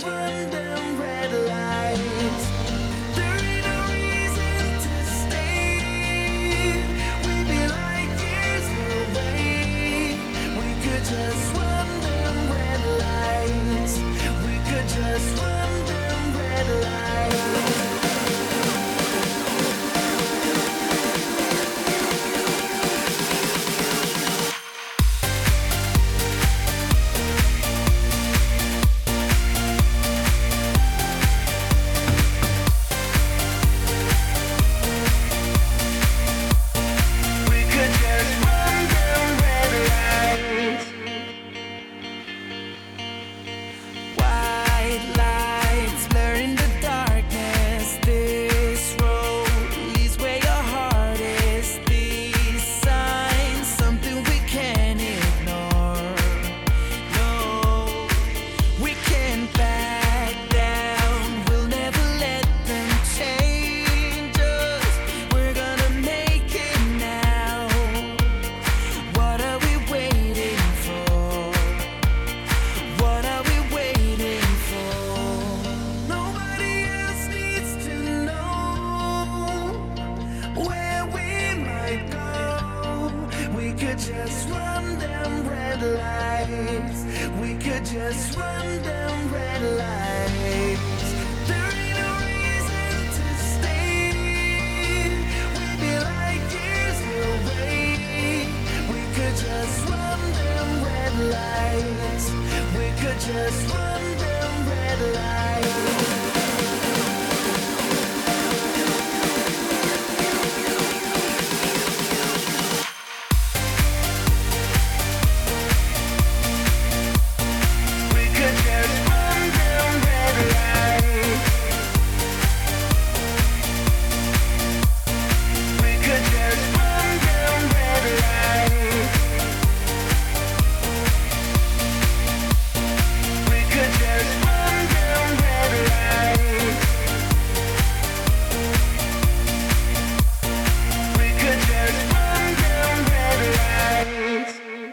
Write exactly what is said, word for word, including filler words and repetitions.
just run them red lights. There ain't no reason to stay. We'd be like years away. We could just run them red lights. We could just run them red lights. Just run them red lights. We could just run them red lights. There ain't no reason to stay. We'd be like years away. We could just run them red lights. We could just run